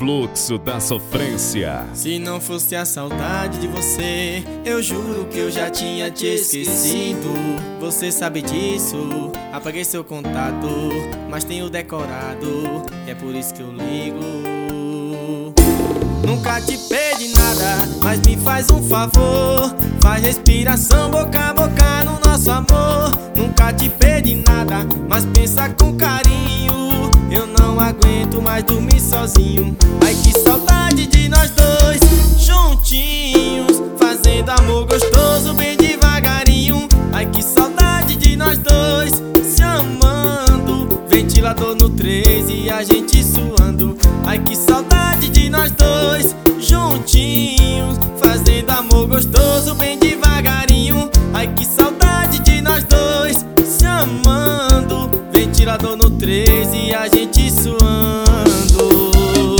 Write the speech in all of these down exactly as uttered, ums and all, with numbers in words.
fluxo da sofrência. Se não fosse a saudade de você, eu juro que eu já tinha te esquecido. Você sabe disso, apaguei seu contato, mas tenho decorado, e é por isso que eu ligo. Nunca te pedi nada, mas me faz um favor, faz respiração boca a boca no nosso amor. Nunca te pedi nada, mas pensa com carinho, eu não aguento mais dormir sozinho. Ai, que saudade de nós dois, juntinhos, fazendo amor gostoso bem devagarinho. Ai, que saudade de nós dois, se amando, ventilador no três e a gente suando. Ai, que saudade de nós dois, juntinhos, fazendo amor gostoso bem devagarinho. Ai, que saudade de nós dois, se amando, ventilador no três e a gente suando.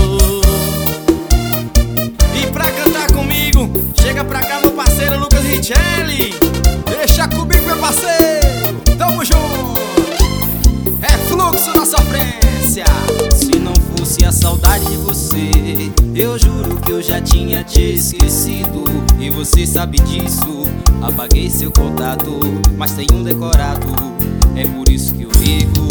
E pra cantar comigo, chega pra cá meu parceiro Lucas Richelli. Deixa comigo, meu parceiro, tamo junto. É fluxo da sofrência. Se não fosse a saudade de você, eu juro que eu já tinha te esquecido. E você sabe disso, apaguei seu contato, mas tem um decorado, é por isso que eu ligo.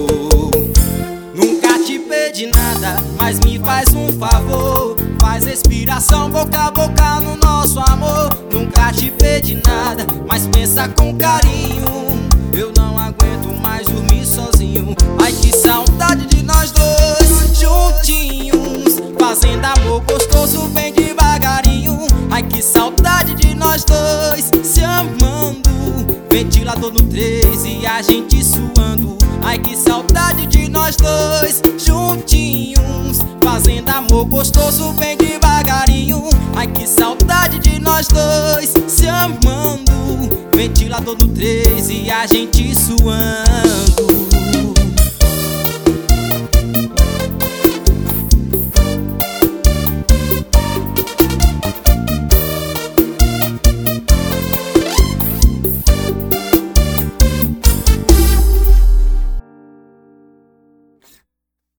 Nunca te pedi nada, mas me faz um favor, faz respiração boca a boca no nosso amor. Nunca te pedi nada, mas pensa com carinho, eu não aguento mais dormir sozinho. Ai, que saudade de nós dois, juntinhos, fazendo amor gostoso bem devagarinho. Ai, que saudade de nós dois, se amando, ventilador no três e a gente suando. Ai, que saudade de nós dois, juntinhos, fazendo amor gostoso bem devagarinho. Ai, que saudade de nós dois, se amando, ventilador no três e a gente suando.